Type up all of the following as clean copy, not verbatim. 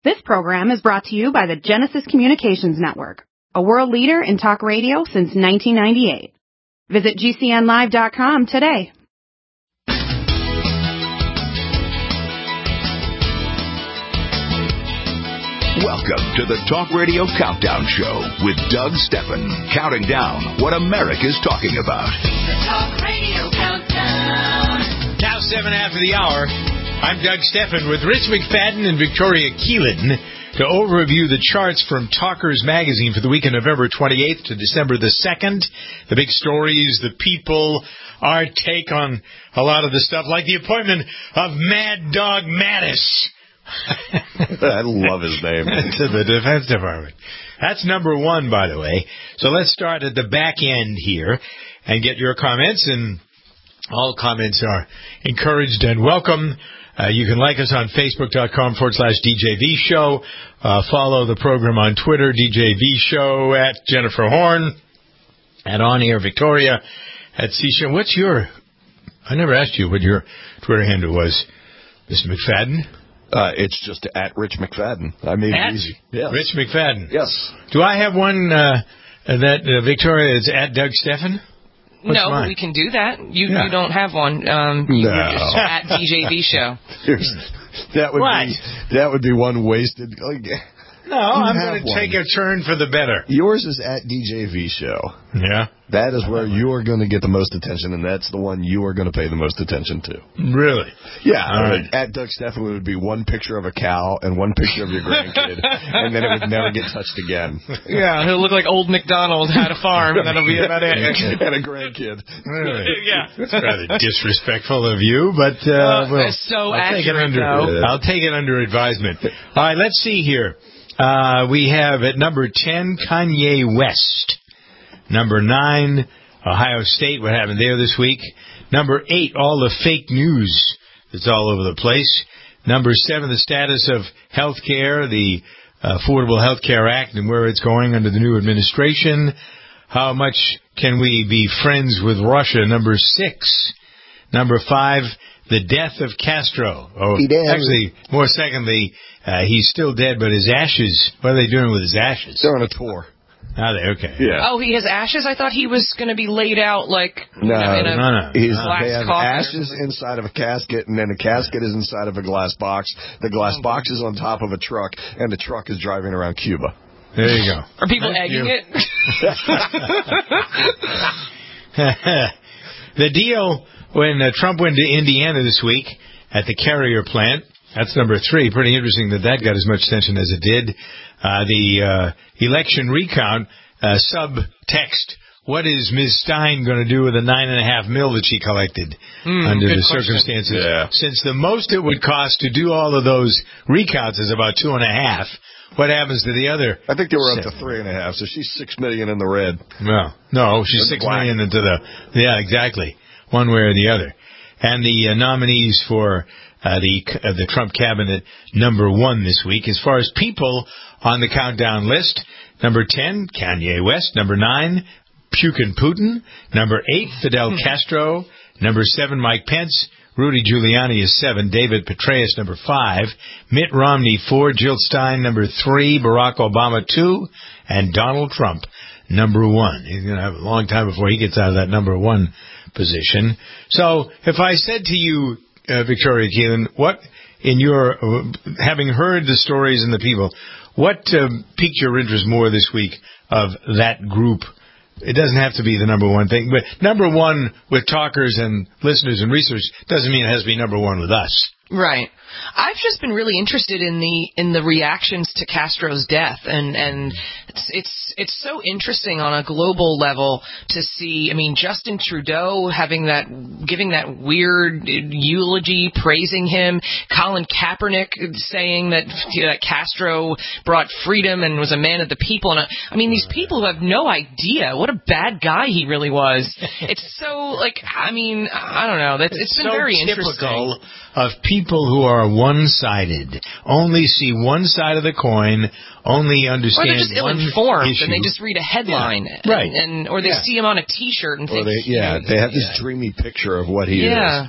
This program is brought to you by the Genesis Communications Network, a world leader in talk radio since 1998. Visit GCNlive.com today. Welcome to the Talk Radio Countdown Show with Doug Steffen, counting down what America's talking about. The Talk Radio Countdown. Now 7 after the hour. I'm Doug Steffen with Rich McFadden and Victoria Keelan to overview the charts from Talkers Magazine for the week of November 28th to December the 2nd. The big stories, the people, our take on a lot of the stuff, like the appointment of Mad Dog Mattis. I love his name. To the Defense Department. That's number one, by the way. So let's start at the back end here and get your comments, and all comments are encouraged and welcome. You can like us on Facebook.com/DJV Show. Follow the program on Twitter, DJV Show, at Jennifer Horn, at On Air Victoria, at C Show. What's your... I never asked you what your Twitter handle was, Mr. McFadden. It's just at Rich McFadden. I made it easy. Yes. Rich McFadden. Yes. Do I have one that Victoria is at Doug Steffen? What's no, mine? We can do that. You don't have one. You're just at DJV Show. That would be one wasted. No, I'm going to take a turn for the better. Yours is at DJV Show. Yeah. That is where you are going to get the most attention, and that's the one you are going to pay the most attention to. Really? Yeah. Right. At Doug Steffen would be one picture of a cow and one picture of your grandkid, and then it would never get touched again. Yeah, he'll look like Old MacDonald had a farm, and that'll be about it. And a grandkid. Really? Yeah. That's rather disrespectful of you, but that's so I'll take it under advisement. All right, let's see here. We have at number 10, Kanye West. Number 9, Ohio State. What happened there this week? Number 8, all the fake news that's all over the place. Number 7, the status of health care, the Affordable Health Care Act and where it's going under the new administration. How much can we be friends with Russia? Number 6. Number 5, the death of Castro. Oh, actually, more secondly, he's still dead, but his ashes, what are they doing with his ashes? They're on a tour. Are they? Okay. Yeah. Oh, he has ashes? I thought he was going to be laid out like no. in a glass They have coffin. ashes inside of a casket, and then the casket is inside of a glass box. The glass box is on top of a truck, and the truck is driving around Cuba. There you go. Are people egging it? The deal when Trump went to Indiana this week at the Carrier plant, that's number 3. Pretty interesting that got as much attention as it did. The election recount, subtext, what is Ms. Stein going to do with the $9.5 million that she collected under the circumstances? Yeah. Since the most it would cost to do all of those recounts is about $2.5 million, what happens to the other? I think they were up to $3.5, so she's $6 million in the red. Well, no, she's $6 million into the... Yeah, exactly. One way or the other. And the nominees for the Trump cabinet, number 1 this week. As far as people on the countdown list, number 10, Kanye West. Number 9, Pukin Putin. Number 8, Fidel Castro. Number 7, Mike Pence. Rudy Giuliani is 7. David Petraeus, number 5. Mitt Romney, 4. Jill Stein, number 3. Barack Obama, 2. And Donald Trump, number 1. He's going to have a long time before he gets out of that number 1 position. So if I said to you, Victoria Keelan, what, in your, having heard the stories and the people, what piqued your interest more this week of that group? It doesn't have to be the number 1 thing, but number 1 with talkers and listeners and research doesn't mean it has to be number 1 with us. Right. I've just been really interested in the reactions to Castro's death, and it's so interesting on a global level to see. I mean, Justin Trudeau giving that weird eulogy, praising him. Colin Kaepernick saying that Castro brought freedom and was a man of the people. And I mean, these people who have no idea what a bad guy he really was. It's so I mean, I don't know. It's been so very interesting. Of people who are one-sided, only see one side of the coin, only understand or they're just one ill-informed issue. and they just read a headline, right? Or they see him on a T-shirt and think, they have this dreamy picture of what he is.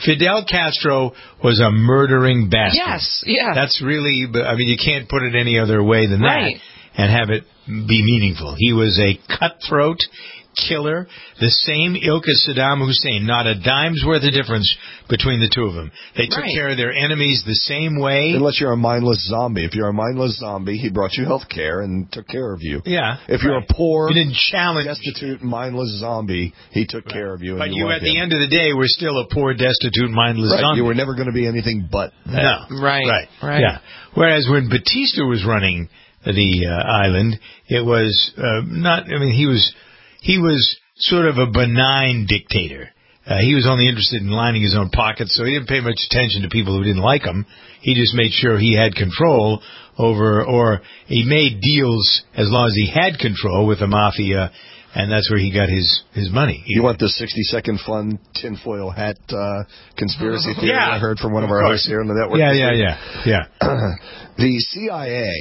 Fidel Castro was a murdering bastard. Yes, yeah. That's really, I mean, you can't put it any other way than Right. that and have it be meaningful. He was a cutthroat killer, the same ilk as Saddam Hussein. Not a dime's worth of difference between the two of them. They took Right. care of their enemies the same way. Unless you're a mindless zombie. If you're a mindless zombie, he brought you health care and took care of you. Yeah. If you're right. a poor, You didn't challenge. destitute, mindless zombie, he took care of you. But and you, loved at the him. end of the day, were still a poor, destitute, mindless Right. zombie. You were never going to be anything but that. No. Right. Yeah. Whereas when Batista was running the island, it was not. I mean, he was sort of a benign dictator. He was only interested in lining his own pockets, so he didn't pay much attention to people who didn't like him. He just made sure he had control over, or he made deals as long as he had control with the mafia, and that's where he got his money. You want the 60-second fun tinfoil hat conspiracy theory Yeah. I heard from one of our Of hosts course. here on the network? Yeah. The CIA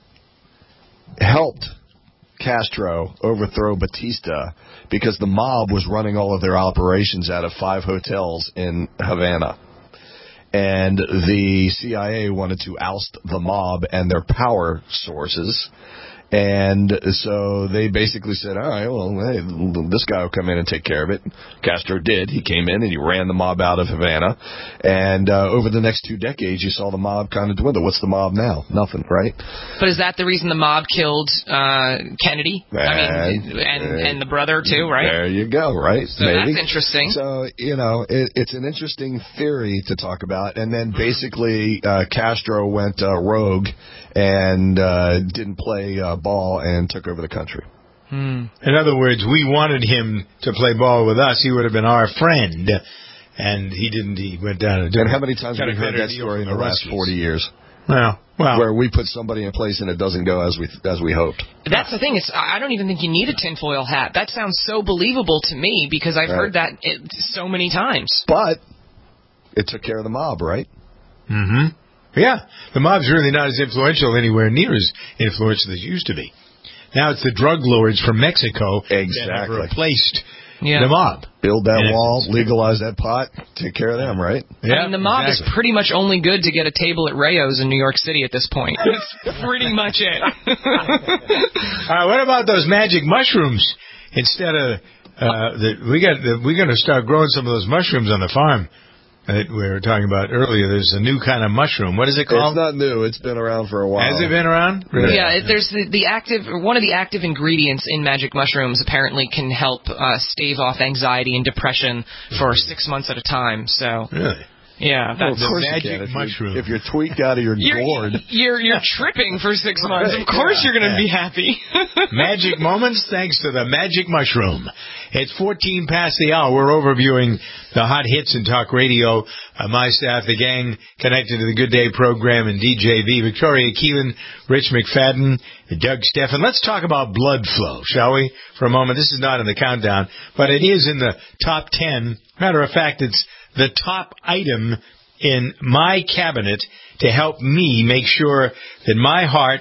helped Castro overthrow Batista because the mob was running all of their operations out of 5 hotels in Havana. And the CIA wanted to oust the mob and their power sources. And so they basically said, all right, well, hey, this guy will come in and take care of it. Castro did. He came in and he ran the mob out of Havana. And over the next 2 decades, you saw the mob kind of dwindle. What's the mob now? Nothing, right? But is that the reason the mob killed Kennedy? And the brother, too, right? There you go, right? So that's interesting. So, it's an interesting theory to talk about. And then basically Castro went rogue and didn't play ball and took over the country. In other words, we wanted him to play ball with us. He would have been our friend, and he didn't. He went down and did. And how many times have we heard that story in the last 40 years? Well, Where we put somebody in place and it doesn't go as we hoped. That's the thing. I don't even think you need a tinfoil hat. That sounds so believable to me because I've heard that so many times. But it took care of the mob, right? Mm-hmm. Yeah, the mob's really not as influential anywhere near as influential as it used to be. Now it's the drug lords from Mexico that have replaced the mob. Build that wall, legalize that pot, take care of them, right? Yeah, I mean, the mob is pretty much only good to get a table at Rayo's in New York City at this point. That's pretty much it. What about those magic mushrooms? Instead of we're going to start growing some of those mushrooms on the farm that we were talking about earlier. There's a new kind of mushroom. What is it called? It's not new. It's been around for a while. Has it been around? Really? Yeah, there's one of the active ingredients in magic mushrooms apparently can help stave off anxiety and depression for 6 months at a time. So really. Yeah, that's the the magic mushroom. If you're tweaked out of your gourd, you're tripping for 6 months. Of course, you're going to be happy. Magic moments, thanks to the magic mushroom. It's 14 past the hour. We're overviewing the hot hits in talk radio. My staff, the gang connected to the Good Day program, and DJV, Victoria Keelan, Rich McFadden, Doug Steffen. Let's talk about blood flow, shall we, for a moment? This is not in the countdown, but it is in the top 10. Matter of fact, it's the top item in my cabinet to help me make sure that my heart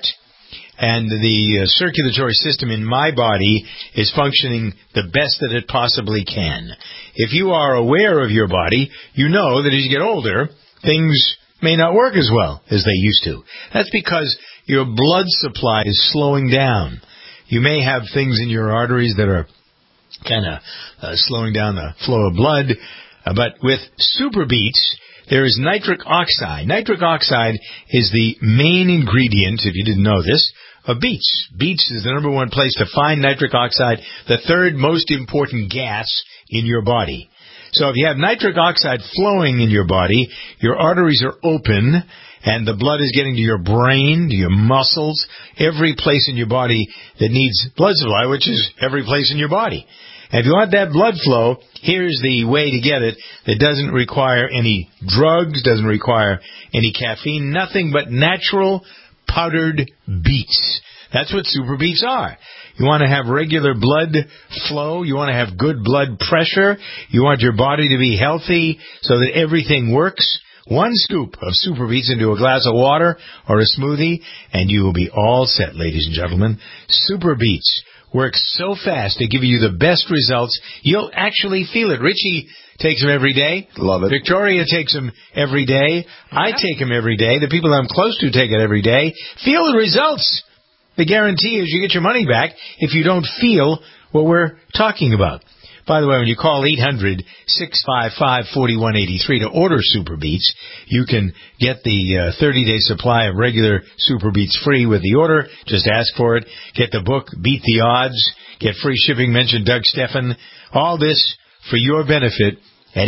and the circulatory system in my body is functioning the best that it possibly can. If you are aware of your body, you know that as you get older, things may not work as well as they used to. That's because your blood supply is slowing down. You may have things in your arteries that are kind of slowing down the flow of blood. But with Super Beets, there is nitric oxide. Nitric oxide is the main ingredient, if you didn't know this, of beets. Beets is the number one place to find nitric oxide, the third most important gas in your body. So if you have nitric oxide flowing in your body, your arteries are open, and the blood is getting to your brain, to your muscles, every place in your body that needs blood supply, which is every place in your body. And if you want that blood flow, here's the way to get it that doesn't require any drugs, doesn't require any caffeine, nothing but natural powdered beets. That's what Super Beets are. You want to have regular blood flow. You want to have good blood pressure. You want your body to be healthy so that everything works. 1 scoop of Super Beets into a glass of water or a smoothie, and you will be all set, ladies and gentlemen. Super Beets works so fast to give you the best results. You'll actually feel it. Richie takes them every day. Love it. Victoria takes them every day. I take them every day. The people I'm close to take it every day. Feel the results. The guarantee is you get your money back if you don't feel what we're talking about. By the way, when you call 800-655-4183 to order Super Beets, you can get the 30-day supply of regular Super Beets free with the order. Just ask for it. Get the book, Beat the Odds. Get free shipping. Mention Doug Steffen. All this for your benefit at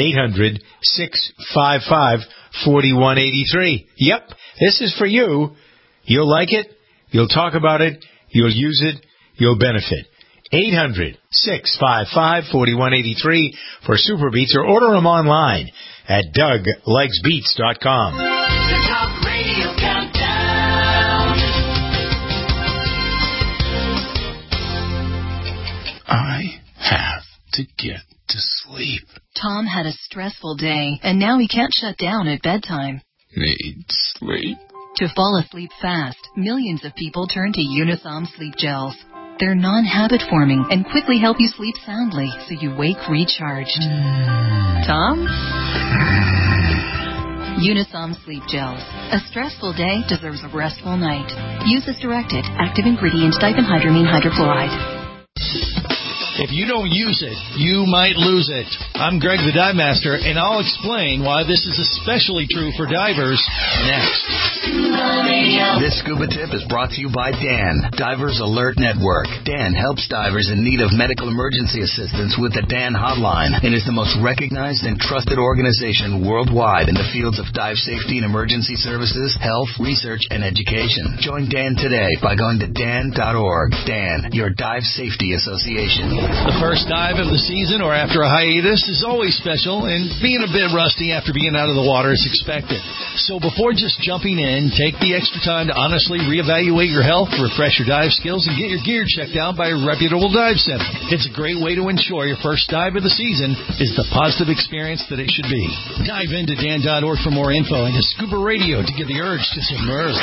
800-655-4183. Yep, this is for you. You'll like it. You'll talk about it. You'll use it. You'll benefit. 800-655-4183 for Super Beets, or order them online at DougLikesBeats.com. The Talk Radio Countdown. I have to get to sleep. Tom had a stressful day, and now he can't shut down at bedtime. Need sleep. To fall asleep fast, millions of people turn to Unisom Sleep Gels. They're non-habit forming and quickly help you sleep soundly so you wake recharged. Tom? Unisom Sleep Gels. A stressful day deserves a restful night. Use as directed. Active ingredient diphenhydramine hydrochloride. If you don't use it, you might lose it. I'm Greg the Dive Master, and I'll explain why this is especially true for divers next. This scuba tip is brought to you by Dan, Divers Alert Network. Dan helps divers in need of medical emergency assistance with the Dan Hotline, and is the most recognized and trusted organization worldwide in the fields of dive safety and emergency services, health, research, and education. Join Dan today by going to dan.org. Dan, your dive safety association. The first dive of the season or after a hiatus is always special, and being a bit rusty after being out of the water is expected. So before just jumping in, take the extra time to honestly reevaluate your health, refresh your dive skills, and get your gear checked out by a reputable dive center. It's a great way to ensure your first dive of the season is the positive experience that it should be. Dive into dan.org for more info and to Scuba Radio to get the urge to submerge.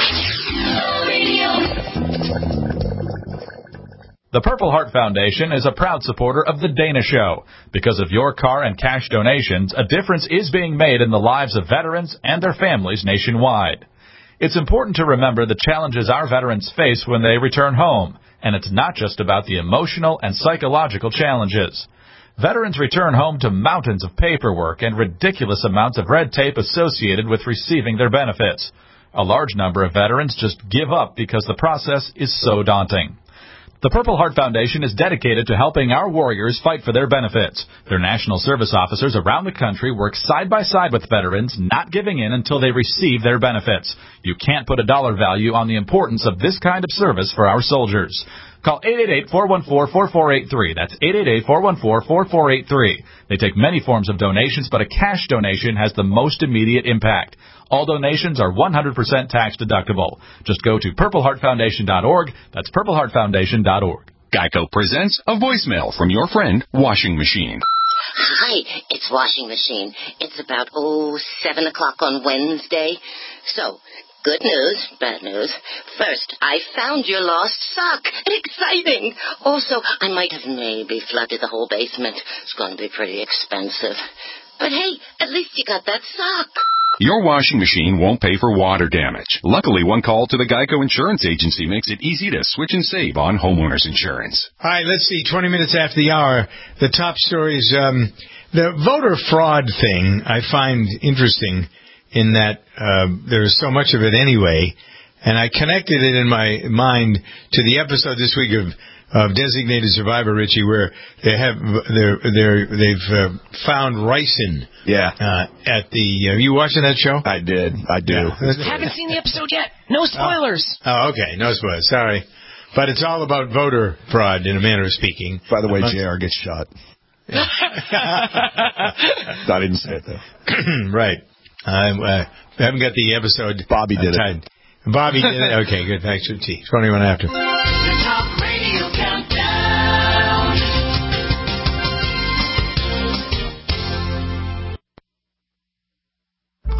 The Purple Heart Foundation is a proud supporter of The Dana Show. Because of your car and cash donations, a difference is being made in the lives of veterans and their families nationwide. It's important to remember the challenges our veterans face when they return home, and it's not just about the emotional and psychological challenges. Veterans return home to mountains of paperwork and ridiculous amounts of red tape associated with receiving their benefits. A large number of veterans just give up because the process is so daunting. The Purple Heart Foundation is dedicated to helping our warriors fight for their benefits. Their national service officers around the country work side by side with veterans, not giving in until they receive their benefits. You can't put a dollar value on the importance of this kind of service for our soldiers. Call 888-414-4483. That's 888-414-4483. They take many forms of donations, but a cash donation has the most immediate impact. All donations are 100% tax deductible. Just go to purpleheartfoundation.org. That's purpleheartfoundation.org. Geico presents a voicemail from your friend, Washing Machine. Hi, it's Washing Machine. It's about, 7 o'clock on Wednesday. So, good news, bad news. First, I found your lost sock. Exciting. Also, I might have maybe flooded the whole basement. It's going to be pretty expensive. But hey, at least you got that sock. Your washing machine won't pay for water damage. Luckily, one call to the Geico Insurance Agency makes it easy to switch and save on homeowners insurance. All right, let's see, 20 minutes after the hour, the top story is the voter fraud thing I find interesting in that there's so much of it anyway, and I connected it in my mind to the episode this week of Designated Survivor, Richie, where they've found ricin. Yeah. At the. Are you watching that show? I did. I do. I haven't seen the episode yet. No spoilers. Oh, okay. No spoilers. Sorry. But it's all about voter fraud, in a manner of speaking. By the way, JR gets shot. Yeah. I didn't say it, though. Right. I haven't got the episode. Bobby did it. Bobby did it. Okay, good. Thanks, T. 21 after. The Talk Radio Countdown.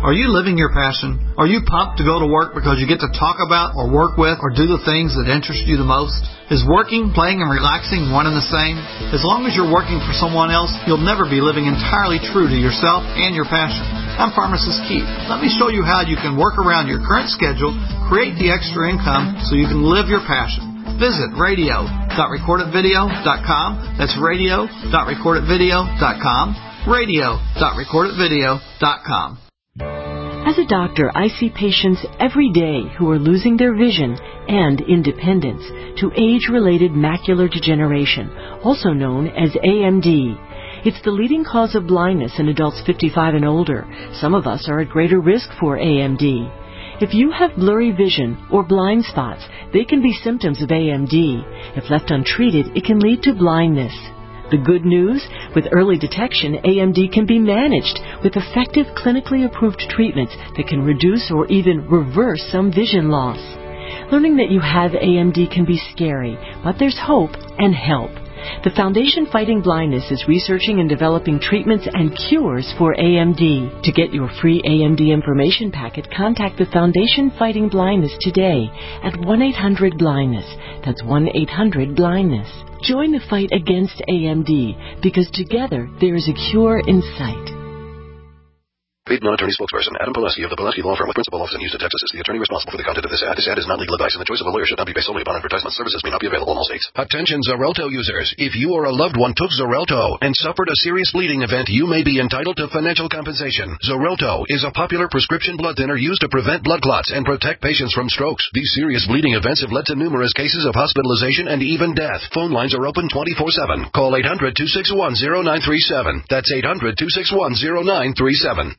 Are you living your passion? Are you pumped to go to work because you get to talk about or work with or do the things that interest you the most? Is working, playing, and relaxing one and the same? As long as you're working for someone else, you'll never be living entirely true to yourself and your passion. I'm Pharmacist Keith. Let me show you how you can work around your current schedule, create the extra income so you can live your passion. Visit radio.recordedvideo.com. That's radio.recordedvideo.com. radio.recordedvideo.com. As a doctor, I see patients every day who are losing their vision and independence to age-related macular degeneration, also known as AMD. It's the leading cause of blindness in adults 55 and older. Some of us are at greater risk for AMD. If you have blurry vision or blind spots, they can be symptoms of AMD. If left untreated, it can lead to blindness. The good news? With early detection, AMD can be managed with effective clinically approved treatments that can reduce or even reverse some vision loss. Learning that you have AMD can be scary, but there's hope and help. The Foundation Fighting Blindness is researching and developing treatments and cures for AMD. To get your free AMD information packet, contact the Foundation Fighting Blindness today at 1-800-BLINDNESS. That's 1-800-BLINDNESS. Join the fight against AMD, because together there is a cure in sight. Paid non-attorney spokesperson Adam Pileski of the Pileski Law Firm with principal office in Houston, Texas is the attorney responsible for the content of this ad. This ad is not legal advice, and the choice of a lawyer should not be based solely upon advertisement. Services may not be available in all states. Attention Xarelto users. If you or a loved one took Xarelto and suffered a serious bleeding event, you may be entitled to financial compensation. Xarelto is a popular prescription blood thinner used to prevent blood clots and protect patients from strokes. These serious bleeding events have led to numerous cases of hospitalization and even death. Phone lines are open 24/7. Call 800-261-0937. That's 800-261-0937.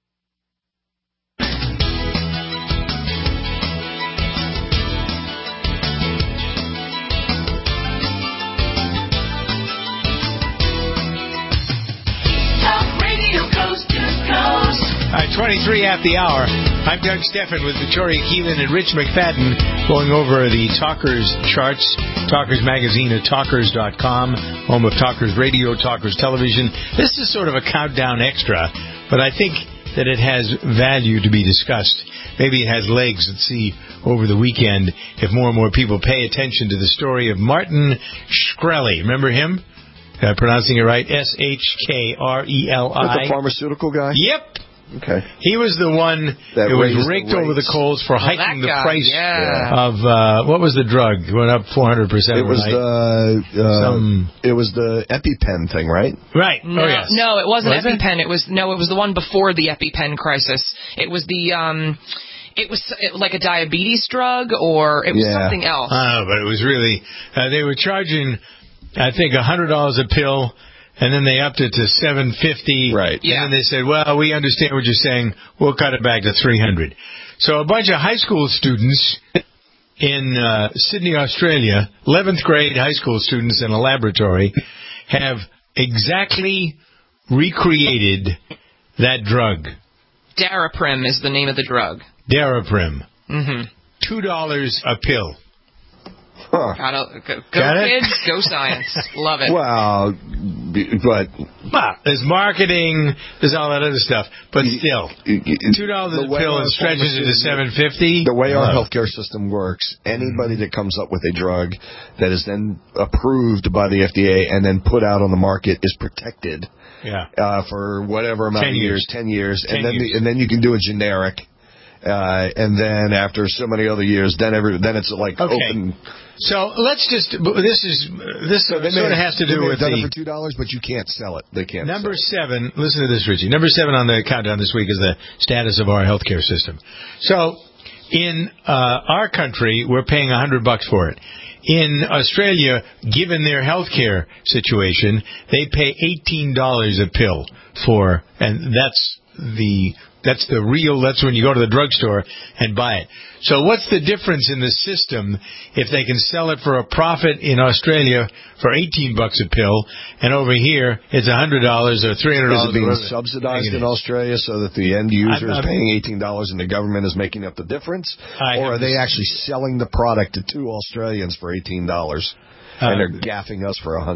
All right, 23 at the hour. I'm Doug Steffen with Victoria Keelan and Rich McFadden going over the Talkers charts, Talkers Magazine at Talkers.com, home of Talkers Radio, Talkers Television. This is sort of a countdown extra, but I think that it has value to be discussed. Maybe it has legs. Let's see over the weekend if more and more people pay attention to the story of Martin Shkreli. Remember him? Pronouncing it right, Shkreli. That's the pharmaceutical guy? Yep. Okay. He was the one that was raked over the coals for hiking the price of what was the drug? It went up 400%. It was it was the EpiPen thing, right? Right. No, yes. No, it wasn't Was it? EpiPen. It was the one before the EpiPen crisis. It was it was like a diabetes drug, or it was something else. But it was really they were charging, I think, $100 a pill. And then they upped it to $750. Right. Yeah. And then they said, well, we understand what you're saying. We'll cut it back to $300. So a bunch of high school students in Sydney, Australia, 11th grade high school students in a laboratory, have exactly recreated that drug. Daraprim is the name of the drug. Daraprim. Mm-hmm. $2 a pill. Huh. Go kids, go science. Love it. Well, there's marketing, there's all that other stuff, but still, $2 a pill and stretches it to $750. The way our healthcare system works, anybody that comes up with a drug that is then approved by the FDA and then put out on the market is protected. For whatever amount of years, 10 years, and then you can do a generic. And then after so many other years, then it's like open. So let's just. This sort of has to do with done it for $2, but you can't sell it. They can't. Number 7. Listen to this, Richie. Number 7 on the countdown this week is the status of our healthcare system. So in our country, we're paying $100 for it. In Australia, given their healthcare situation, they pay $18 a pill for, and that's when you go to the drugstore and buy it. So what's the difference in the system if they can sell it for a profit in Australia for $18 a pill, and over here it's $100 or $300? Is it being subsidized in Australia so that the end user is paying $18 and the government is making up the difference? Or are they actually selling the product to Australians for $18 and they're gaffing us for $100?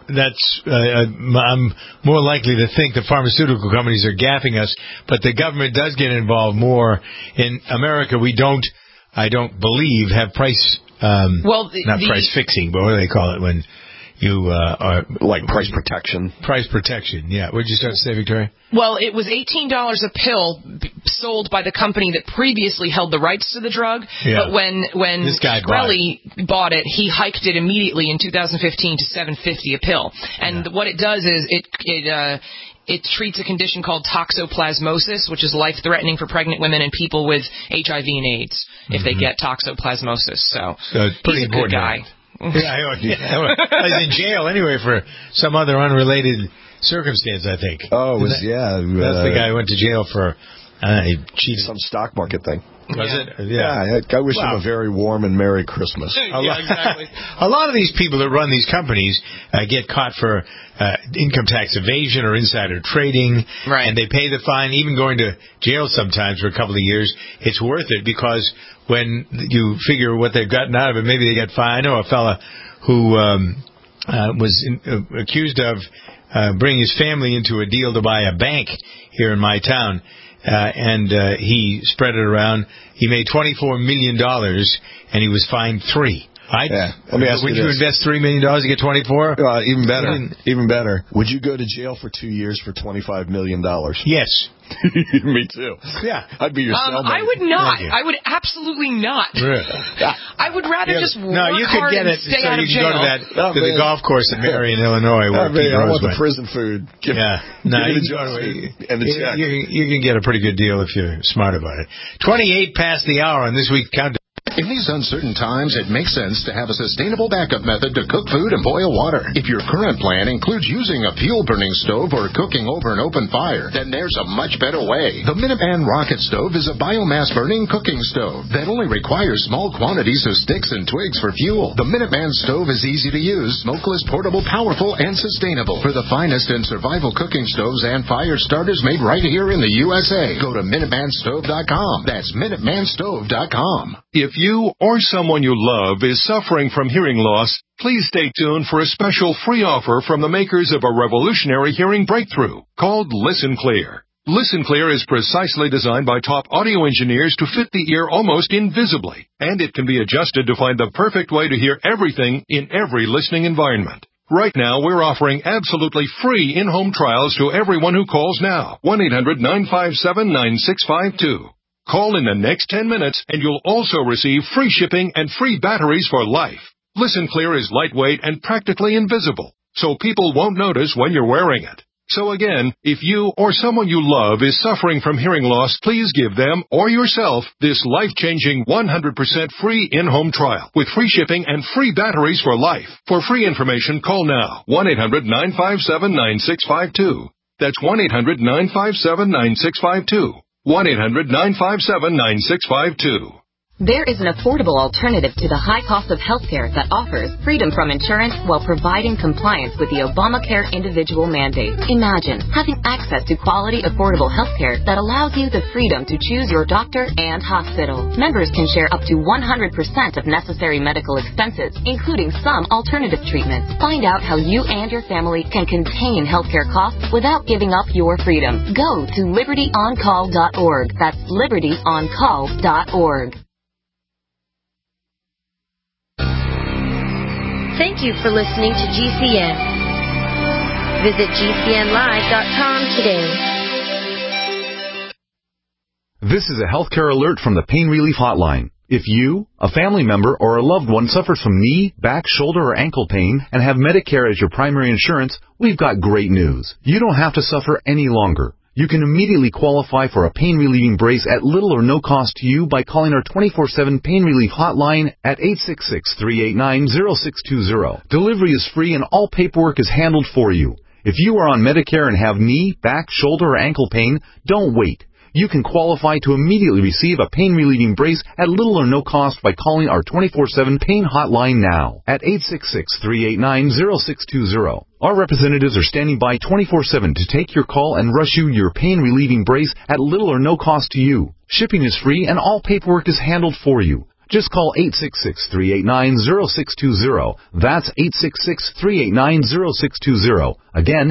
that's I'm more likely to think the pharmaceutical companies are gaffing us, but the government does get involved more. In America, I don't believe, have price, price fixing, but what do they call it when you are... Like price protection. Price protection, yeah. What did you start to say, Victoria? Well, it was $18 a pill sold by the company that previously held the rights to the drug. Yeah. But when Shkreli bought it, he hiked it immediately in 2015 to $7.50 a pill. And what it does is it treats a condition called toxoplasmosis, which is life-threatening for pregnant women and people with HIV and AIDS if they get toxoplasmosis. So pretty he's a good guy. Yeah, I was in jail anyway for some other unrelated circumstance, I think. Oh, that's the guy who went to jail for cheating. Some stock market thing. Was it? Yeah. I wish him a very warm and Merry Christmas. Exactly. A lot of these people that run these companies get caught for income tax evasion or insider trading, and they pay the fine, even going to jail sometimes for a couple of years. It's worth it because when you figure what they've gotten out of it, maybe they got fined. I know a fella who was accused of bringing his family into a deal to buy a bank here in my town. And he spread it around. He made $24 million, and he was fined $3 million. Let me ask Would you invest $3 million to get 24? Even better. Even better. Would you go to jail for 2 years for $25 million? Yes. Me too. Yeah. I'd be your cellmate. I would not. I would absolutely not. Really? I would rather just work you could hard get and it stay so out of you jail. can go to the golf course in Marion, Illinois. Where I want the prison food. You can get a pretty good deal if you're smart about it. 28 past the hour on this week's countdown. In these uncertain times, it makes sense to have a sustainable backup method to cook food and boil water. If your current plan includes using a fuel-burning stove or cooking over an open fire, then there's a much better way. The Minuteman Rocket Stove is a biomass-burning cooking stove that only requires small quantities of sticks and twigs for fuel. The Minuteman Stove is easy to use, smokeless, portable, powerful, and sustainable. For the finest in survival cooking stoves and fire starters made right here in the USA, go to MinutemanStove.com. That's MinutemanStove.com. If you or someone you love is suffering from hearing loss, please stay tuned for a special free offer from the makers of a revolutionary hearing breakthrough called Listen Clear. Listen Clear is precisely designed by top audio engineers to fit the ear almost invisibly, and it can be adjusted to find the perfect way to hear everything in every listening environment. Right now, we're offering absolutely free in-home trials to everyone who calls now. 1-800-957-9652. Call in the next 10 minutes and you'll also receive free shipping and free batteries for life. Listen Clear is lightweight and practically invisible, so people won't notice when you're wearing it. So again, if you or someone you love is suffering from hearing loss, please give them or yourself this life-changing 100% free in-home trial with free shipping and free batteries for life. For free information, call now. 1-800-957-9652. That's 1-800-957-9652. 1-800-957-9652. There is an affordable alternative to the high cost of healthcare that offers freedom from insurance while providing compliance with the Obamacare individual mandate. Imagine having access to quality, affordable healthcare that allows you the freedom to choose your doctor and hospital. Members can share up to 100% of necessary medical expenses, including some alternative treatments. Find out how you and your family can contain healthcare costs without giving up your freedom. Go to libertyoncall.org. That's libertyoncall.org. Thank you for listening to GCN. Visit GCNlive.com today. This is a healthcare alert from the Pain Relief Hotline. If you, a family member, or a loved one suffers from knee, back, shoulder, or ankle pain and have Medicare as your primary insurance, we've got great news. You don't have to suffer any longer. You can immediately qualify for a pain-relieving brace at little or no cost to you by calling our 24/7 Pain Relief Hotline at 866-389-0620. Delivery is free and all paperwork is handled for you. If you are on Medicare and have knee, back, shoulder, or ankle pain, don't wait. You can qualify to immediately receive a pain-relieving brace at little or no cost by calling our 24/7 Pain Hotline now at 866-389-0620. Our representatives are standing by 24/7 to take your call and rush you your pain-relieving brace at little or no cost to you. Shipping is free and all paperwork is handled for you. Just call 866-389-0620. That's 866-389-0620. Again,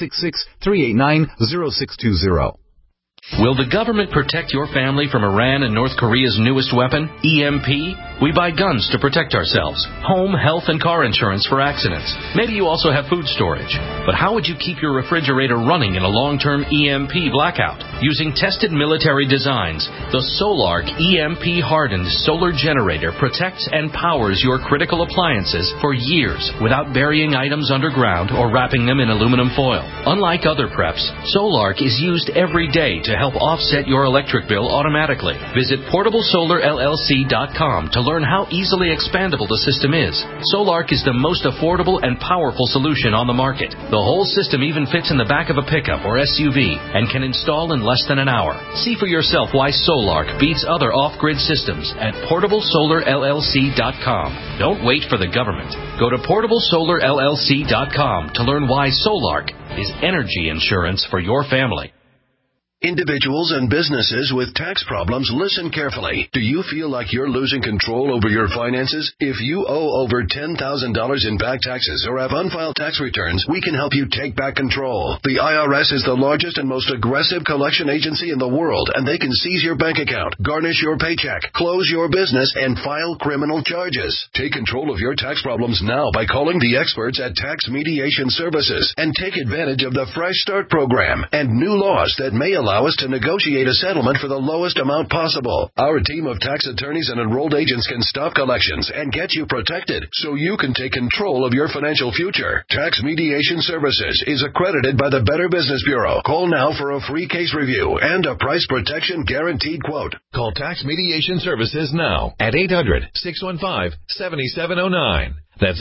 866-389-0620. Will the government protect your family from Iran and North Korea's newest weapon, EMP? We buy guns to protect ourselves, home, health, and car insurance for accidents. Maybe you also have food storage. But how would you keep your refrigerator running in a long-term EMP blackout? Using tested military designs, the Solark EMP-hardened solar generator protects and powers your critical appliances for years without burying items underground or wrapping them in aluminum foil. Unlike other preps, Solark is used every day to help offset your electric bill automatically. Visit PortableSolarLLC.com to learn how easily expandable the system is. Solark is the most affordable and powerful solution on the market. The whole system even fits in the back of a pickup or SUV and can install in less than an hour. See for yourself why Solark beats other off-grid systems at PortableSolarLLC.com. Don't wait for the government. Go to PortableSolarLLC.com to learn why Solark is energy insurance for your family. Individuals and businesses with tax problems, listen carefully. Do you feel like you're losing control over your finances? If you owe over $10,000 in back taxes or have unfiled tax returns, we can help you take back control. The IRS is the largest and most aggressive collection agency in the world, and they can seize your bank account, garnish your paycheck, close your business, and file criminal charges. Take control of your tax problems now by calling the experts at Tax Mediation Services and take advantage of the Fresh Start program and new laws that may allow us to negotiate a settlement for the lowest amount possible. Our team of tax attorneys and enrolled agents can stop collections and get you protected so you can take control of your financial future. Tax Mediation Services is accredited by the Better Business Bureau. Call now for a free case review and a price protection guaranteed quote. Call Tax Mediation Services now at 800-615-7709. That's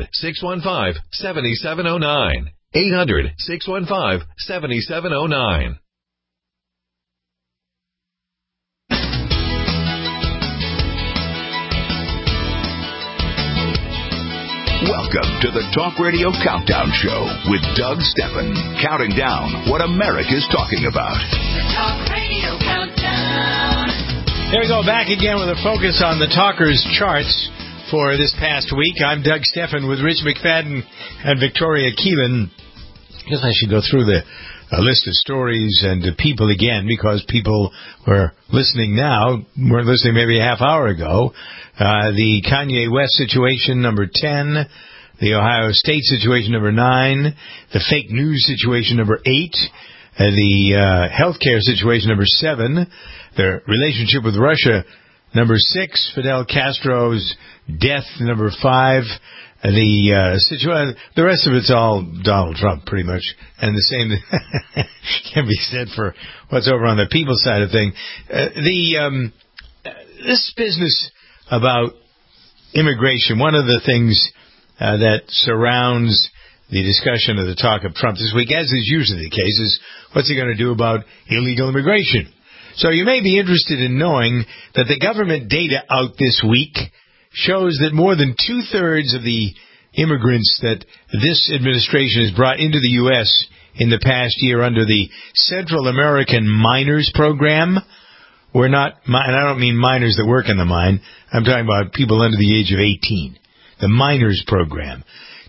800-615-7709. 800-615-7709. Welcome to the Talk Radio Countdown Show with Doug Steffen, counting down what America's talking about. The Talk Radio Countdown. Here we go, back again with a focus on the Talkers charts for this past week. I'm Doug Steffen with Rich McFadden and Victoria Keelan. I guess I should go through the list of stories and the people again, because people were listening now, weren't listening maybe a half hour ago. The Kanye West situation, number 10. The Ohio State situation, number 9. The fake news situation, number 8. The healthcare situation, number 7. The relationship with Russia, number 6. Fidel Castro's death, number 5. The rest of it's all Donald Trump, pretty much, and the same can be said for what's over on the people side of things. This business about immigration, one of the things that surrounds the discussion of the talk of Trump this week, as is usually the case, is what's he going to do about illegal immigration. So you may be interested in knowing that the government data out this week shows that more than 2/3 of the immigrants that this administration has brought into the U.S. in the past year under the Central American Miners Program were not, and I don't mean miners that work in the mine, I'm talking about people under the age of 18. The Miners Program.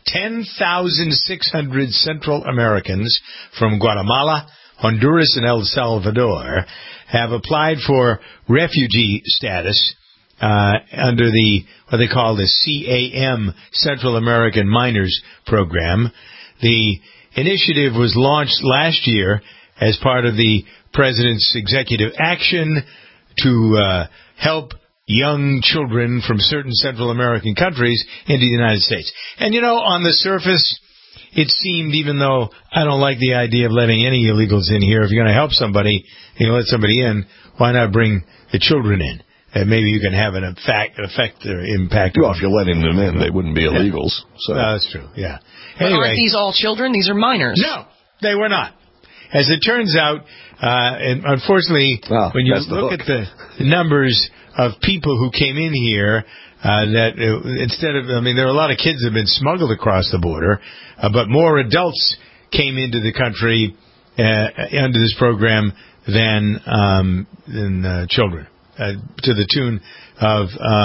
10,600 Central Americans from Guatemala, Honduras, and El Salvador have applied for refugee status under the what they call the CAM, Central American Miners Program. The initiative was launched last year as part of the President's executive action to help young children from certain Central American countries into the United States. And, you know, on the surface, it seemed, even though I don't like the idea of letting any illegals in here, if you're going to help somebody, let somebody in, why not bring the children in? And maybe you can have an effect or impact. Well, if you're letting them in, they wouldn't be illegals. So. No, that's true, yeah. But anyway, aren't these all children? These are minors. No, they were not. As it turns out, and unfortunately, when you look at the numbers of people who came in here, there are a lot of kids that have been smuggled across the border, but more adults came into the country under this program than children. to the tune of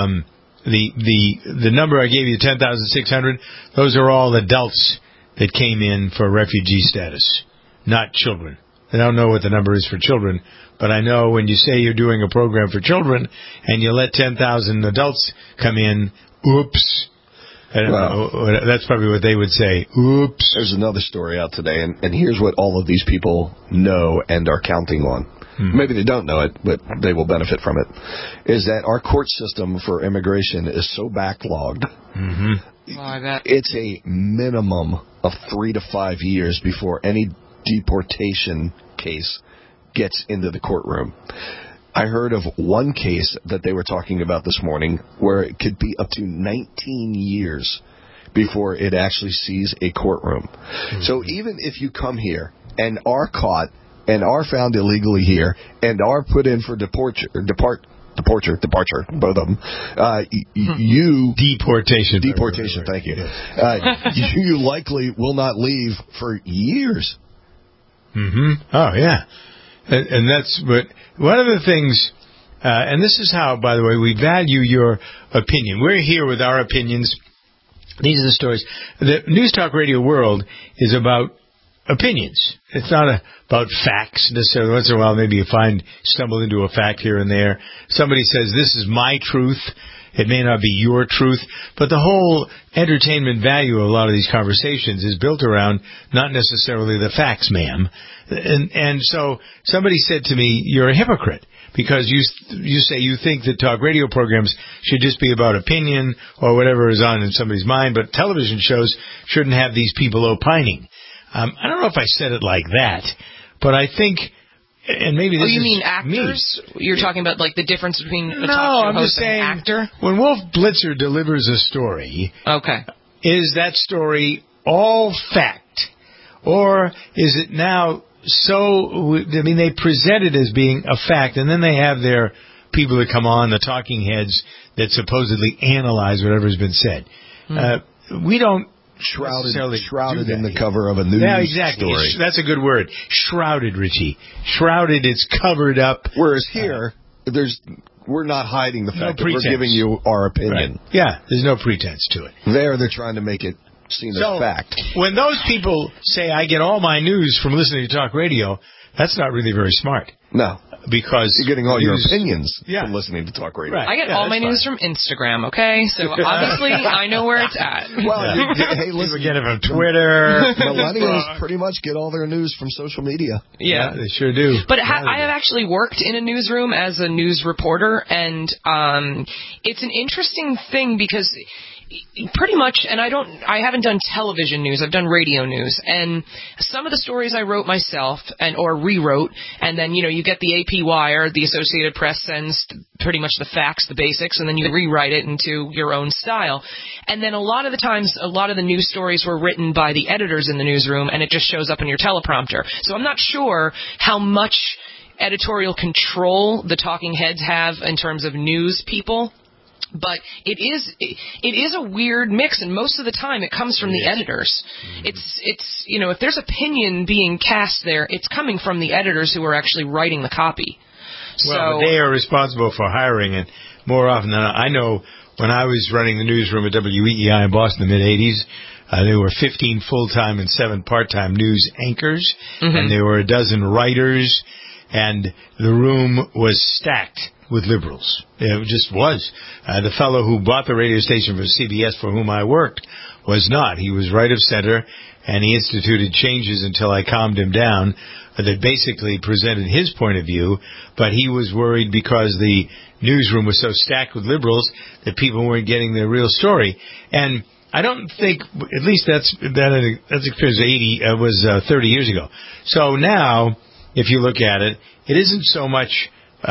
the number I gave you, 10,600. Those are all adults that came in for refugee status, not children. I don't know what the number is for children, but I know when you say you're doing a program for children and you let 10,000 adults come in, oops. I don't know. That's probably what they would say. Oops. There's another story out today, and here's what all of these people know and are counting on. Maybe they don't know it, but they will benefit from it, is that our court system for immigration is so backlogged. Oh, I bet. It's a minimum of 3 to 5 years before any deportation case gets into the courtroom. I heard of one case that they were talking about this morning where it could be up to 19 years before it actually sees a courtroom. So even if you come here and are caught and are found illegally here and are put in for departure, both of them, deportation, thank you. You likely will not leave for years. Oh, yeah. And that's what one of the things, and this is how, by the way, we value your opinion. We're here with our opinions. These are the stories. The News Talk Radio world is about opinions. It's not about facts necessarily. Once in a while, maybe you stumble into a fact here and there. Somebody says, this is my truth. It may not be your truth, but the whole entertainment value of a lot of these conversations is built around not necessarily the facts, ma'am. And so somebody said to me, you're a hypocrite because you say you think that talk radio programs should just be about opinion or whatever is on in somebody's mind, but television shows shouldn't have these people opining. I don't know if I said it like that, but I think... And maybe this you mean actors? You're talking about like the difference between a talk show host and an actor? When Wolf Blitzer delivers a story, is that story all fact? Or is it now they present it as being a fact, and then they have their people that come on, the talking heads, that supposedly analyze whatever's been said. We don't shrouded in the cover of a news story. That's a good word. Shrouded, Richie. Shrouded, it's covered up. Whereas here, we're not hiding the fact that we're giving you our opinion. Right. Yeah, there's no pretense to it. They're trying to make it seem as fact. When those people say, I get all my news from listening to talk radio, that's not really very smart. No. Because you're getting all your opinions from listening to talk radio. Right. I get all my news from Instagram, okay? So obviously I know where it's at. Well, hey, listen. People get it from Twitter. Millennials pretty much get all their news from social media. Yeah, they sure do. But I have actually worked in a newsroom as a news reporter, and it's an interesting thing because pretty much, and I haven't done television news, I've done radio news, and some of the stories I wrote myself or rewrote, and then, you get the AP Wire, the Associated Press sends pretty much the facts, the basics, and then you rewrite it into your own style. And then a lot of the times, a lot of the news stories were written by the editors in the newsroom, and it just shows up in your teleprompter. So I'm not sure how much editorial control the talking heads have in terms of news people. But it is a weird mix, and most of the time it comes from the editors. It's if there's opinion being cast there, it's coming from the editors who are actually writing the copy. Well, but they are responsible for hiring, and more often than not, I know when I was running the newsroom at WEEI in Boston in the mid-'80s, there were 15 full-time and 7 part-time news anchors, and there were a dozen writers, and the room was stacked with liberals. It just was. The fellow who bought the radio station for CBS for whom I worked was not. He was right of center, and he instituted changes until I calmed him down that basically presented his point of view, but he was worried because the newsroom was so stacked with liberals that people weren't getting the real story. And I don't think, at least that's experience was 30 years ago. So now, if you look at it, it isn't so much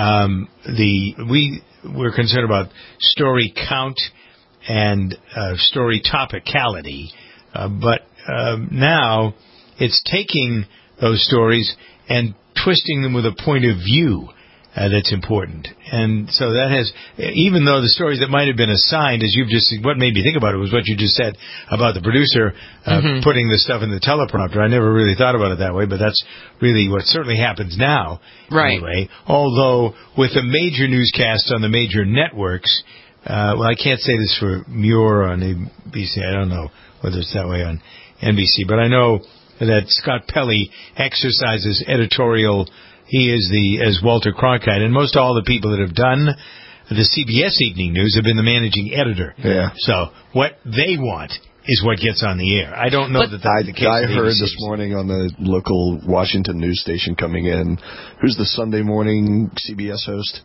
we're concerned about story count and story topicality, but now it's taking those stories and twisting them with a point of view. that's important. And so that has, even though the stories that might have been assigned, as you've just, what made me think about it was what you just said about the producer putting the stuff in the teleprompter. I never really thought about it that way, but that's really what certainly happens now. Right. Anyway, although with the major newscasts on the major networks, well, I can't say this for Muir on ABC. I don't know whether it's that way on NBC, but I know that Scott Pelley exercises editorial. He is as Walter Cronkite, and most all the people that have done the CBS Evening News have been the managing editor. Yeah. So what they want is what gets on the air. I don't know that that's the case. I heard this morning on the local Washington news station coming in, who's the Sunday morning CBS host?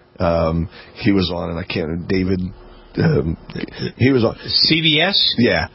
He was on, and I can't. David. He was on CBS. Yeah.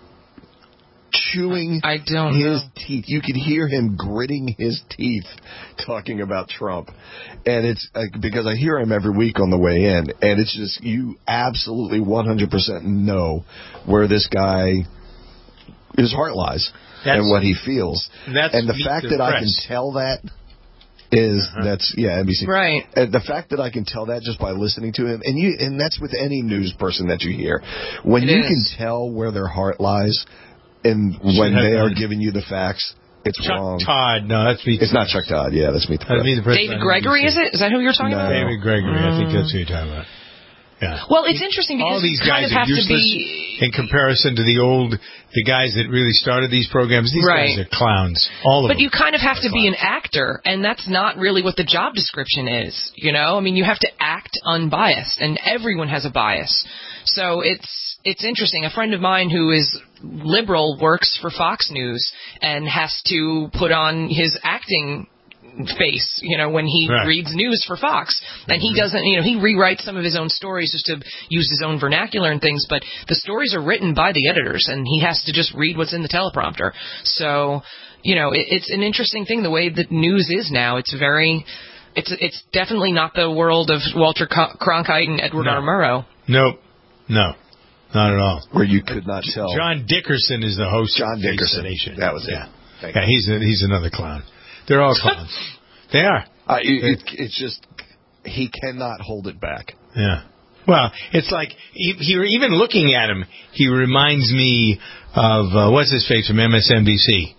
Chewing his teeth. You could hear him gritting his teeth talking about Trump. And it's because I hear him every week on the way in, and it's just, you absolutely 100% know where this guy, his heart lies and what he feels. And the fact that I can tell that is, NBC. Right. And the fact that I can tell that just by listening to him, and that's with any news person that you hear. When you can tell where their heart lies, and when they are giving you the facts, it's wrong. Chuck Todd. No, that's me. It's not Chuck Todd. Yeah, that's me. David Gregory, is it? Is that who you're talking about? David Gregory. I think that's who you're talking about. Yeah. Well, it's interesting because all these guys kind of are useless in comparison to the guys that really started these programs. These guys are clowns. All of them. But you kind of have to be an actor, and that's not really what the job description is. You know, I mean, you have to act unbiased, and everyone has a bias. So it's interesting. A friend of mine who is liberal works for Fox News and has to put on his acting face, you know, when he reads news for Fox. And he doesn't, you know, he rewrites some of his own stories just to use his own vernacular and things, but the stories are written by the editors, and he has to just read what's in the teleprompter. So, you know, it's an interesting thing, the way that news is now. It's definitely not the world of Walter Cronkite and Edward R. Murrow. Nope. No. Not at all. Where you could not tell. John Dickerson is the host. John Dickerson. That was it. Yeah, he's another clown. They're all clowns. They are. It's just, he cannot hold it back. Yeah. Well, it's like, even looking at him, he reminds me of, what's his face from MSNBC?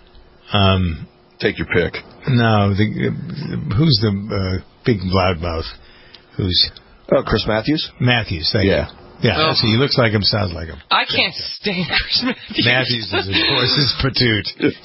Take your pick. No, who's the big loudmouth? Chris Matthews? Matthews, thank you. Yeah, he looks like him, sounds like him. I can't stand Chris Matthews. Matthews is, of course, his patoot.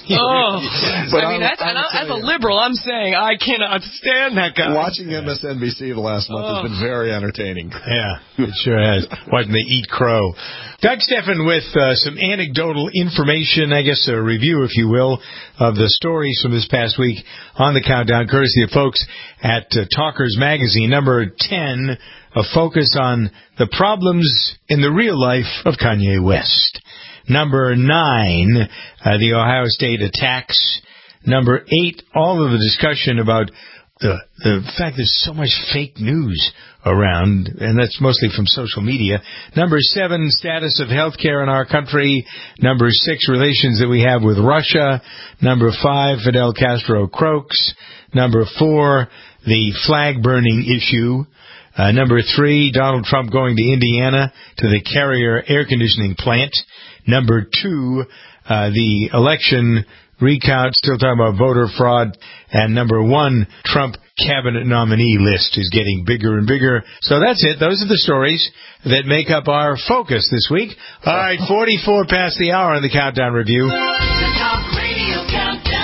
But I mean, as a liberal, I'm saying I cannot stand that guy. Watching MSNBC the last month has been very entertaining. Yeah, it sure has. Watching they eat crow. Doug Steffen with some anecdotal information, I guess a review, if you will, of the stories from this past week on the Countdown, courtesy of folks at Talkers Magazine. Number 10, a focus on the problems in the real life of Kanye West. Number 9, the Ohio State attacks. Number 8, all of the discussion about the fact there's so much fake news around, and that's mostly from social media. Number 7, status of healthcare in our country. Number 6, relations that we have with Russia. Number 5, Fidel Castro croaks. Number 4, the flag burning issue. Number 3, Donald Trump going to Indiana to the Carrier air conditioning plant. Number 2, the election recount, still talking about voter fraud. And number 1, Trump cabinet nominee list is getting bigger and bigger. So that's it. Those are the stories that make up our focus this week. All right, 44 past the hour on the Countdown Review. The Talk Radio Countdown.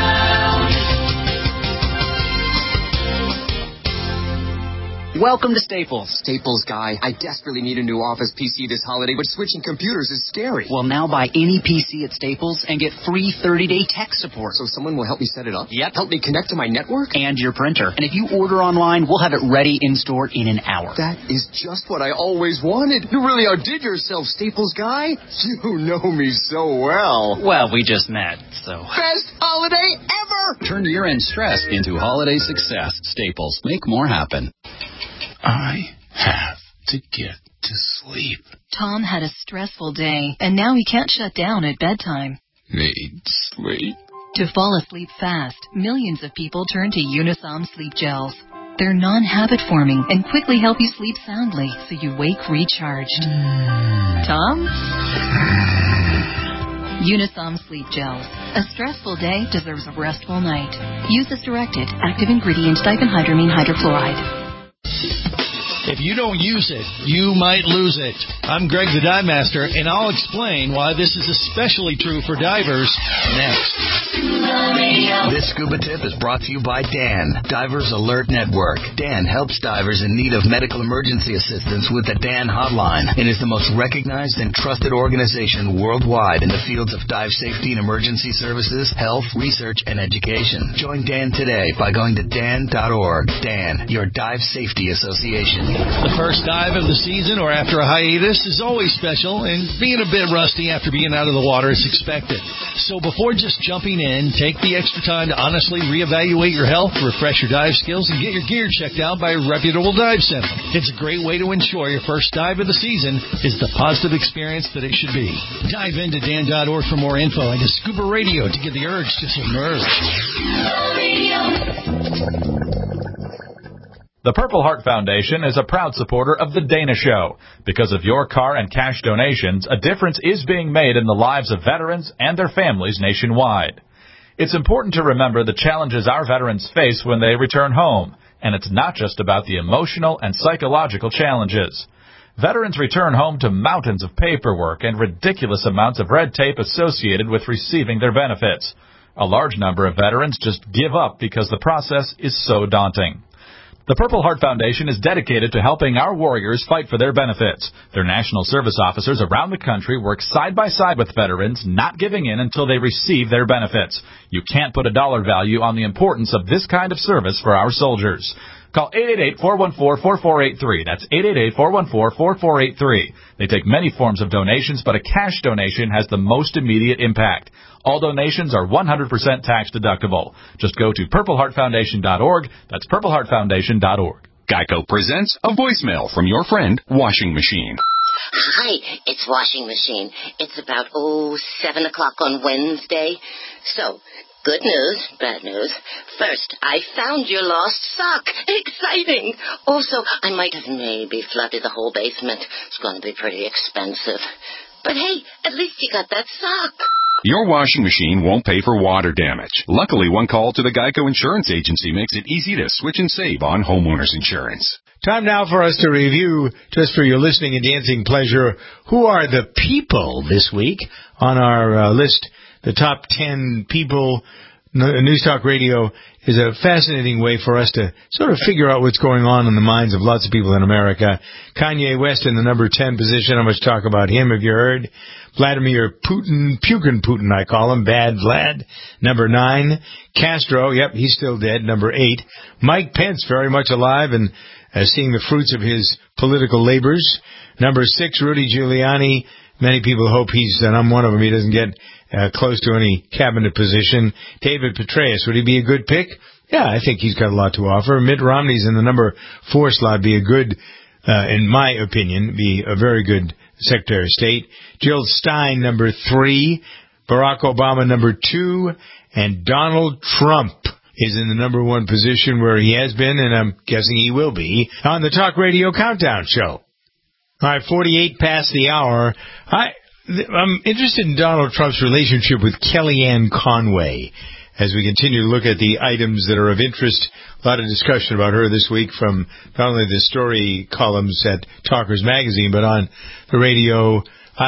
Welcome to Staples. Staples guy, I desperately need a new office PC this holiday, but switching computers is scary. Well, now buy any PC at Staples and get free 30-day tech support. So someone will help me set it up? Yep. Help me connect to my network? And your printer. And if you order online, we'll have it ready in store in an hour. That is just what I always wanted. You really outdid yourself, Staples guy. You know me so well. Well, we just met, so. Best holiday ever! Turn year-end stress into holiday success. Staples. Make more happen. I have to get to sleep. Tom had a stressful day, and now he can't shut down at bedtime. Need sleep. To fall asleep fast, millions of people turn to Unisom sleep gels. They're non-habit forming and quickly help you sleep soundly so you wake recharged. Tom? Unisom Sleep Gels. A stressful day deserves a restful night. Use as directed. Active ingredient diphenhydramine hydrochloride. If you don't use it, you might lose it. I'm Greg the Dive Master, and I'll explain why this is especially true for divers next. This scuba tip is brought to you by DAN, Divers Alert Network. DAN helps divers in need of medical emergency assistance with the DAN hotline and is the most recognized and trusted organization worldwide in the fields of dive safety and emergency services, health, research, and education. Join DAN today by going to dan.org. DAN, your dive safety association. The first dive of the season or after a hiatus is always special, and being a bit rusty after being out of the water is expected. So before just jumping in, take the extra time to honestly reevaluate your health, refresh your dive skills, and get your gear checked out by a reputable dive center. It's a great way to ensure your first dive of the season is the positive experience that it should be. Dive into dan.org for more info and to Scuba Radio to get the urge to submerge. The Purple Heart Foundation is a proud supporter of The Dana Show. Because of your car and cash donations, a difference is being made in the lives of veterans and their families nationwide. It's important to remember the challenges our veterans face when they return home, and it's not just about the emotional and psychological challenges. Veterans return home to mountains of paperwork and ridiculous amounts of red tape associated with receiving their benefits. A large number of veterans just give up because the process is so daunting. The Purple Heart Foundation is dedicated to helping our warriors fight for their benefits. Their national service officers around the country work side by side with veterans, not giving in until they receive their benefits. You can't put a dollar value on the importance of this kind of service for our soldiers. Call 888-414-4483. That's 888-414-4483. They take many forms of donations, but a cash donation has the most immediate impact. All donations are 100% tax deductible. Just go to purpleheartfoundation.org. That's purpleheartfoundation.org. Geico presents a voicemail from your friend, Washing Machine. Hi, it's Washing Machine. It's about, 7 o'clock on Wednesday. So, good news, bad news. First, I found your lost sock. Exciting. Also, I might have maybe flooded the whole basement. It's going to be pretty expensive. But hey, at least you got that sock. Your washing machine won't pay for water damage. Luckily, one call to the Geico Insurance Agency makes it easy to switch and save on homeowners insurance. Time now for us to review, just for your listening and dancing pleasure, who are the people this week on our list. The top 10 people. News Talk Radio is a fascinating way for us to sort of figure out what's going on in the minds of lots of people in America. Kanye West in the number 10 position. How much talk about him have you heard? Vladimir Putin, Putin I call him, Bad Vlad, number 9. Castro, yep, he's still dead, number 8. Mike Pence, very much alive and seeing the fruits of his political labors. Number 6, Rudy Giuliani. Many people hope and I'm one of them, he doesn't get close to any cabinet position. David Petraeus, would he be a good pick? Yeah, I think he's got a lot to offer. Mitt Romney's in the number 4 slot, be a good, in my opinion, be a very good Secretary of State. Jill Stein, number 3. Barack Obama, number 2. And Donald Trump is in the number 1 position where he has been, and I'm guessing he will be, on the Talk Radio Countdown Show. All right, 48 past the hour. I'm interested in Donald Trump's relationship with Kellyanne Conway as we continue to look at the items that are of interest. A lot of discussion about her this week from not only the story columns at Talkers Magazine, but on the radio.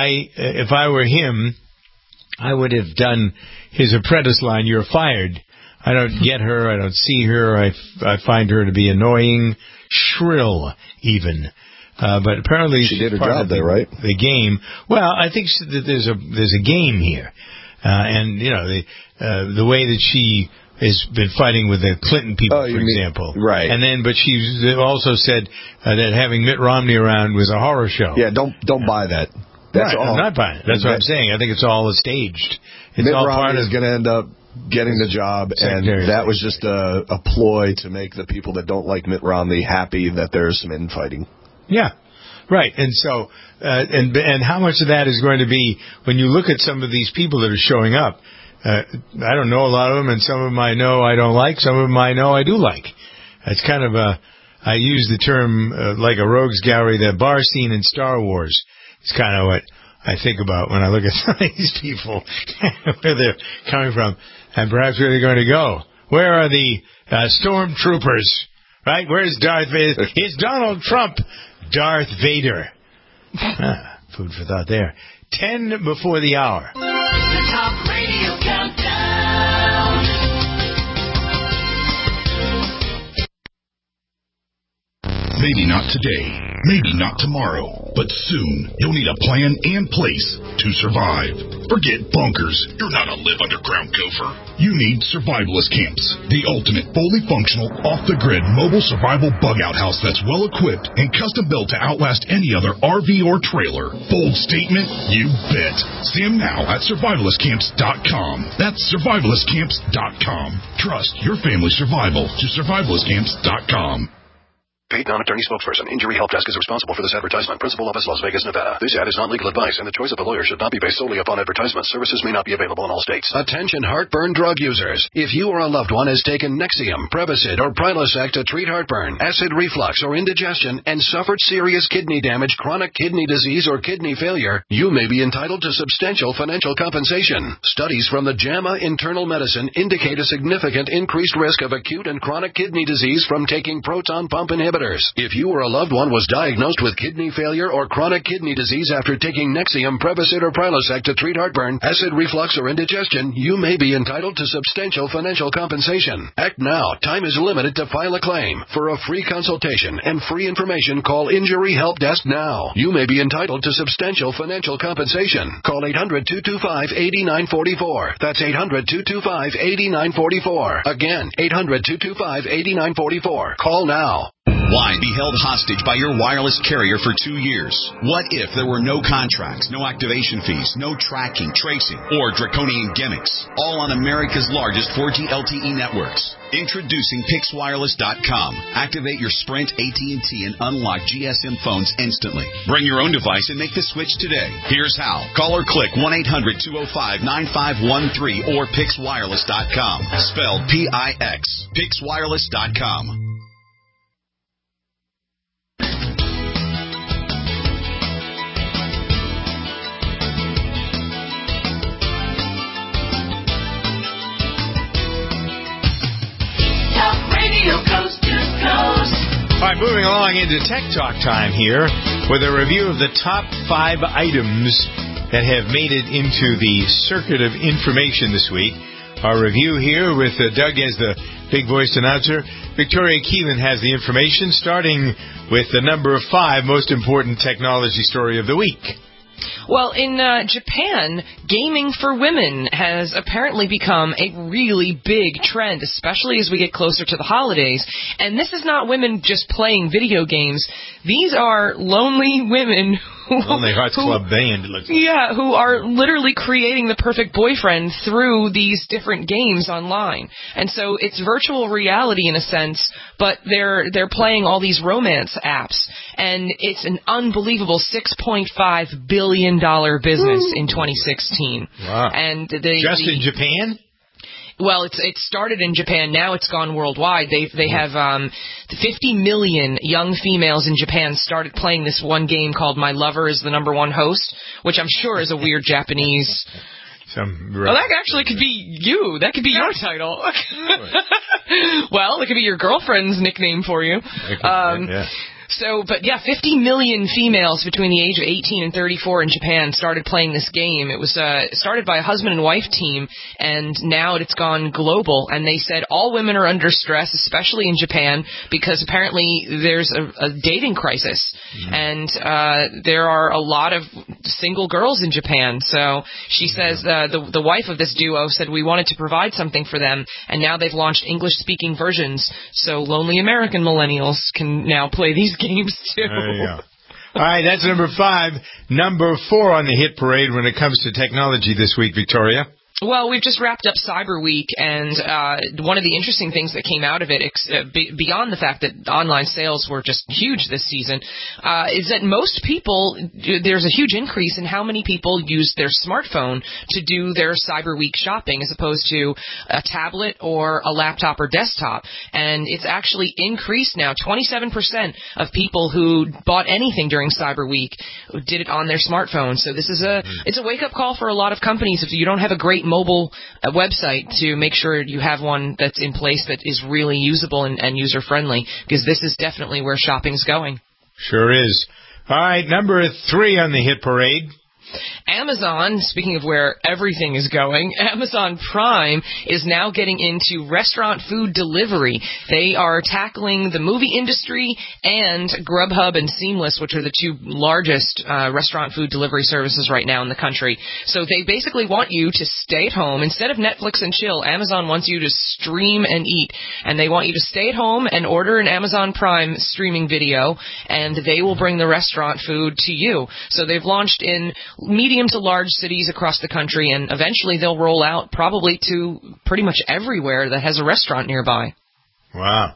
If I were him, I would have done his Apprentice line, "You're fired." I don't get her. I don't see her. I find her to be annoying, shrill even. But apparently she did her job there, right? The game. Well, I think that there's a game here, and you know the way that she has been fighting with the Clinton people, for example, right? And then, but she also said that having Mitt Romney around was a horror show. Yeah, don't buy that. That's right, all. I'm not buying it. That's what I'm saying. I think it's all staged. It's Mitt all Romney is going to end up getting the job, and that was just a ploy to make the people that don't like Mitt Romney happy that there's some infighting. Yeah, right. And so, and how much of that is going to be when you look at some of these people that are showing up? I don't know a lot of them, and some of them I know I don't like. Some of them I know I do like. It's kind of I use the term like a rogues gallery, the bar scene in Star Wars. It's kind of what I think about when I look at some of these people, where they're coming from, and perhaps where they're going to go. Where are the stormtroopers? Right? Where's Darth Vader? Is Donald Trump Darth Vader? Food for thought there. 10 before the hour. The Talk Radio Countdown. Maybe not today, maybe not tomorrow, but soon you'll need a plan and place to survive. Forget bunkers. You're not a live underground gopher. You need Survivalist Camps, the ultimate fully functional, off-the-grid mobile survival bug-out house that's well-equipped and custom-built to outlast any other RV or trailer. Bold statement? You bet. See them now at survivalistcamps.com. That's survivalistcamps.com. Trust your family's survival to survivalistcamps.com. Paid non-attorney spokesperson. Injury Help Desk is responsible for this advertisement. Principal office, Las Vegas, Nevada. This ad is not legal advice, and the choice of a lawyer should not be based solely upon advertisement. Services may not be available in all states. Attention heartburn drug users. If you or a loved one has taken Nexium, Prevacid, or Prilosec to treat heartburn, acid reflux, or indigestion, and suffered serious kidney damage, chronic kidney disease, or kidney failure, you may be entitled to substantial financial compensation. Studies from the JAMA Internal Medicine indicate a significant increased risk of acute and chronic kidney disease from taking proton pump inhibitors. If you or a loved one was diagnosed with kidney failure or chronic kidney disease after taking Nexium, Prevacid, or Prilosec to treat heartburn, acid reflux, or indigestion, you may be entitled to substantial financial compensation. Act now. Time is limited to file a claim. For a free consultation and free information, call Injury Help Desk now. You may be entitled to substantial financial compensation. Call 800-225-8944. That's 800-225-8944. Again, 800-225-8944. Call now. Why be held hostage by your wireless carrier for 2 years? What if there were no contracts, no activation fees, no tracking, tracing, or draconian gimmicks? All on America's largest 4G LTE networks. Introducing PixWireless.com. Activate your Sprint, AT&T, and unlock GSM phones instantly. Bring your own device and make the switch today. Here's how. Call or click 1-800-205-9513 or PixWireless.com. Spelled P-I-X. PixWireless.com. Coast to coast. All right, moving along into Tech Talk time here with a review of the top 5 items that have made it into the circuit of information this week. Our review here with Doug as the big voice announcer. Victoria Keelan has the information, starting with the number 5 most important technology story of the week. Well, in Japan, gaming for women has apparently become a really big trend, especially as we get closer to the holidays. And this is not women just playing video games. These are lonely women Lonely Hearts Club Band, it looks like. Yeah, who are literally creating the perfect boyfriend through these different games online. And so it's virtual reality in a sense, but they're playing all these romance apps. And it's an unbelievable $6.5 billion business in 2016. Wow. And in Japan? Well, it started in Japan. Now it's gone worldwide. They have 50 million young females in Japan started playing this one game called My Lover is the Number One Host, which I'm sure is a weird Japanese. Well, that actually could be you. That could be your title. Well, it could be your girlfriend's nickname for you. But 50 million females between the age of 18 and 34 in Japan started playing this game. It was started by a husband and wife team, and now it's gone global. And they said all women are under stress, especially in Japan, because apparently there's a dating crisis. Mm-hmm. And there are a lot of single girls in Japan. So she says the wife of this duo said we wanted to provide something for them, and now they've launched English-speaking versions, so lonely American millennials can now play these games too. There you go. All right, that's number 5. Number 4 on the hit parade when it comes to technology this week, Victoria. Well, we've just wrapped up Cyber Week, and one of the interesting things that came out of it, beyond the fact that online sales were just huge this season, is that most people, there's a huge increase in how many people use their smartphone to do their Cyber Week shopping as opposed to a tablet or a laptop or desktop. And it's actually increased now. 27% of people who bought anything during Cyber Week did it on their smartphone. So this is it's a wake-up call for a lot of companies. If you don't have a great mobile website, to make sure you have one that's in place that is really usable and user-friendly, because this is definitely where shopping's going. Sure is. All right, number 3 on the hit parade. Amazon, speaking of where everything is going, Amazon Prime is now getting into restaurant food delivery. They are tackling the movie industry and Grubhub and Seamless, which are the 2 largest restaurant food delivery services right now in the country. So they basically want you to stay at home. Instead of Netflix and chill, Amazon wants you to stream and eat. And they want you to stay at home and order an Amazon Prime streaming video, and they will bring the restaurant food to you. So they've launched in medium to large cities across the country, and eventually they'll roll out probably to pretty much everywhere that has a restaurant nearby. Wow.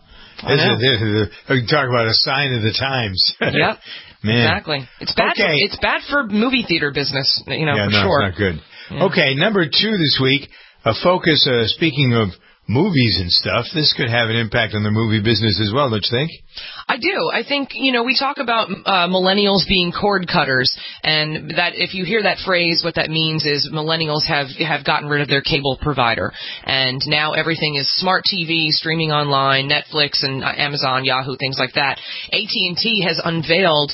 We talk about a sign of the times. Yep. Man. Exactly. It's bad. Okay. It's bad for movie theater business, for sure. It's not good. Yeah. Okay, number 2 this week, a focus, speaking of movies and stuff, this could have an impact on the movie business as well, don't you think? I do. I think, we talk about millennials being cord cutters, and that if you hear that phrase, what that means is millennials have gotten rid of their cable provider, and now everything is smart TV, streaming online, Netflix and Amazon, Yahoo, things like that. AT&T has unveiled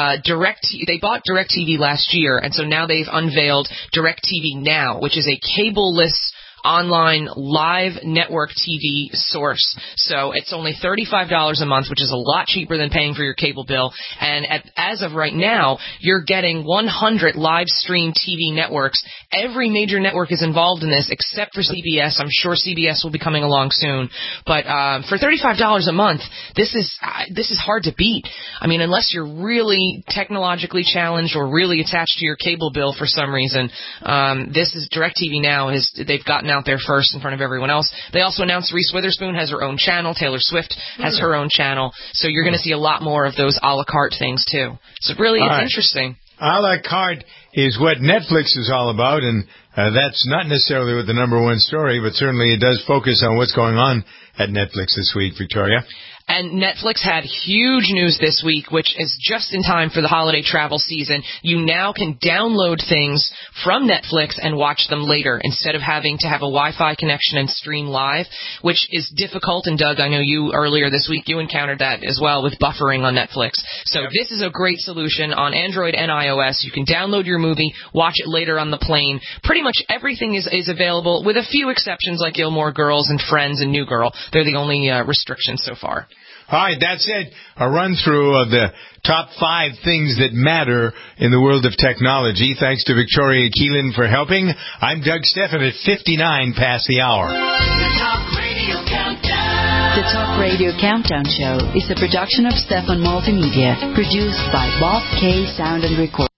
they bought DirecTV last year, and so now they've unveiled DirecTV Now, which is a cable-less online live network TV source. So it's only $35 a month, which is a lot cheaper than paying for your cable bill. And as of right now, you're getting 100 live stream TV networks. Every major network is involved in this except for CBS. I'm sure CBS will be coming along soon. But for $35 a month, this is hard to beat. I mean, unless you're really technologically challenged or really attached to your cable bill for some reason, this is DirecTV Now. They've gotten out there first in front of everyone else. They also announced Reese Witherspoon has her own channel. Taylor Swift has her own channel. So you're going to see a lot more of those a la carte things too. So really, it's interesting. A la carte is what Netflix is all about, and that's not necessarily what the number 1 story, but certainly it does focus on what's going on at Netflix this week, Victoria. And Netflix had huge news this week, which is just in time for the holiday travel season. You now can download things from Netflix and watch them later instead of having to have a Wi-Fi connection and stream live, which is difficult. And Doug, I know you earlier this week, you encountered that as well with buffering on Netflix. So This is a great solution on Android and iOS. You can download your movie, watch it later on the plane. Pretty much everything is available, with a few exceptions like Gilmore Girls and Friends and New Girl. They're the only restrictions so far. All right, that's it. A run-through of the top 5 things that matter in the world of technology. Thanks to Victoria Keelan for helping. I'm Doug Stephan at 59 past the hour. The Talk Radio Countdown. The Talk Radio Countdown Show is a production of Stephan Multimedia, produced by Bob K. Sound and Record.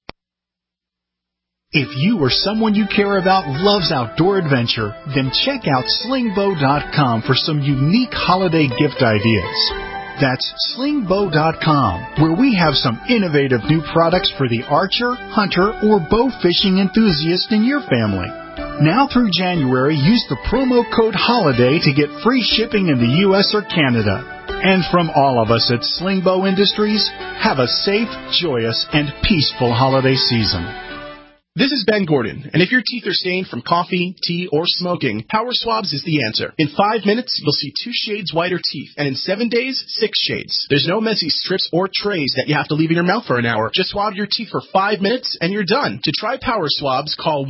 If you or someone you care about loves outdoor adventure, then check out slingbow.com for some unique holiday gift ideas. That's slingbow.com, where we have some innovative new products for the archer, hunter, or bow fishing enthusiast in your family. Now through January, use the promo code HOLIDAY to get free shipping in the U.S. or Canada. And from all of us at Slingbow Industries, have a safe, joyous, and peaceful holiday season. This is Ben Gordon, and if your teeth are stained from coffee, tea, or smoking, Power Swabs is the answer. In 5 minutes, you'll see 2 shades whiter teeth, and in 7 days, 6 shades. There's no messy strips or trays that you have to leave in your mouth for an hour. Just swab your teeth for 5 minutes, and you're done. To try Power Swabs, call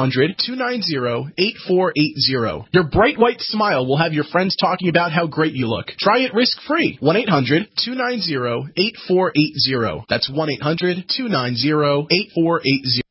1-800-290-8480. Your bright white smile will have your friends talking about how great you look. Try it risk-free. 1-800-290-8480. That's 1-800-290-8480.